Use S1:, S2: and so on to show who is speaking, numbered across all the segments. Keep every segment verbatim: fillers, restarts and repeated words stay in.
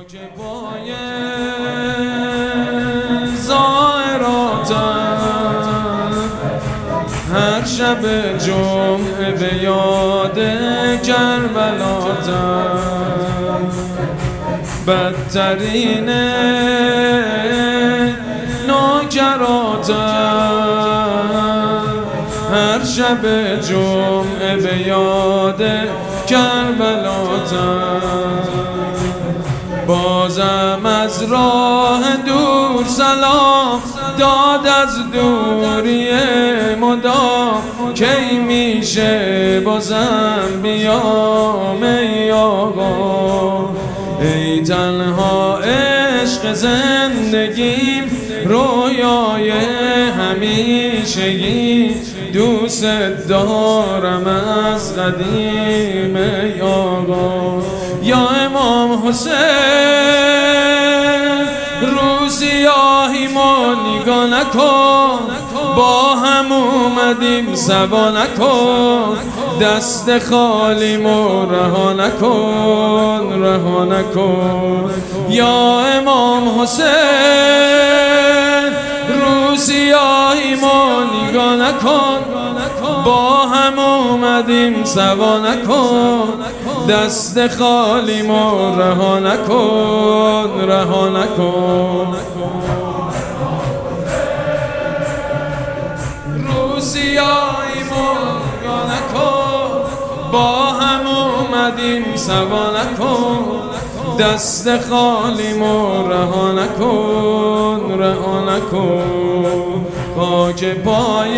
S1: خاک پای زائراتم، هر شب جمعه به یاد کربلاتم، بدترین نوکراتم، هر شب جمعه به یاد کربلاتم، بازم از راه دور سلام داد از دوری مدام، کی میشه بازم بیام ای آقا، ای تنها عشق زندگیم، رویای همیشگی، دوست دارم از قدیم ای آقا. یا امام حسین رو سیاهیمو نگاه نکن، با هم اومدیم سبا نکن، دست خالیمو رها نکن رها نکن. یا امام حسین رو سیاهیمو نگاه نکن، با هم اومدیم سبا نکن، دست خالیمو رها نکن رها نکن. رو سیاهیمو نگاه نکن، با هم اومدیم سبا نکن، دست خالیمو رها نکن رها نکن. خاک پای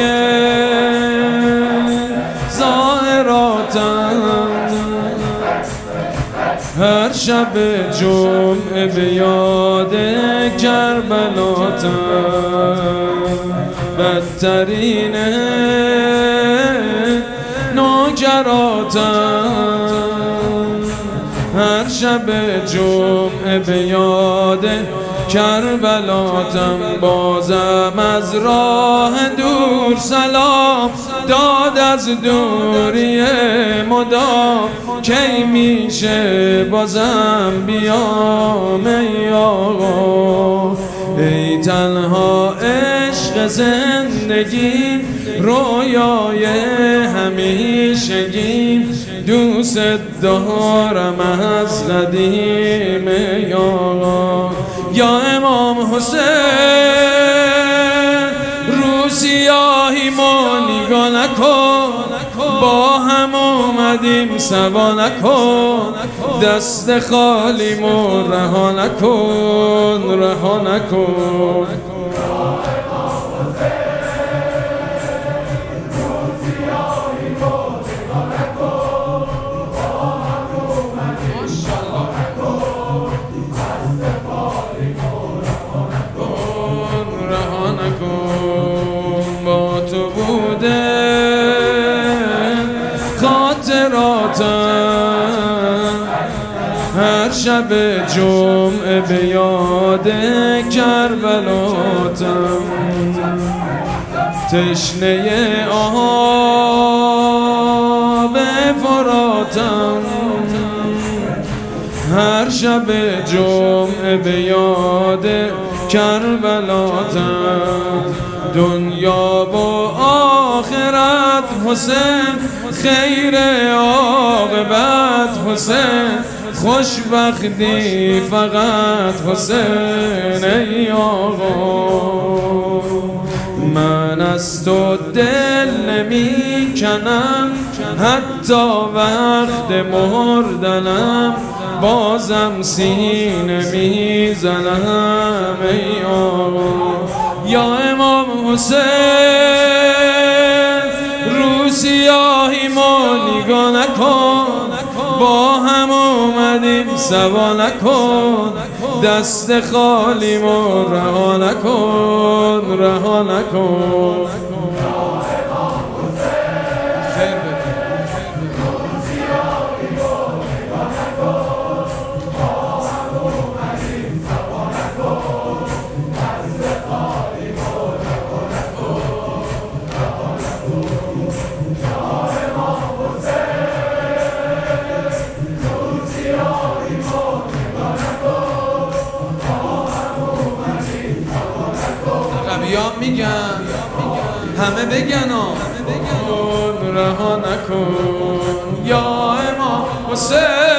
S1: زائراتم، هر شب جمعه به یاد کربلاتم، بدترین نوکراتم، هر شب جمعه به یاد کربلاتم، بازم از راه دور سلام داد از دوری مدام، کی میشه بازم بیام ای آقا، ای تنها عشق زندگی، رویای همیشگی، دوست دارم از قدیم ای آقا. یا امام حسین رو سیاهیمو نگاه نکن، با هم اومدیم سبا نکن، دست خالیمو رها نکن رها نکن. با تو بوده خاطراتم، هر شب جمعه به یاد کربلاتم، تشنه آب فراتم، هر شب جمعه به یاد کربلاتم، دنیا و آخرت حسین، خیر عاقبت حسین، خوشبختی فقط حسین ای آقا. من از تو دل نمی کنم، حتی وقت مردنم، بازم سینه میزنم ای آقا. یا امام حسین رو سیاهیمو نگاه نکن، با هم اومدیم سبا نکن، دست خالیمو رها نکن رها نکن.
S2: Oh میگن همه بگن
S1: رها نکن یا امام حسین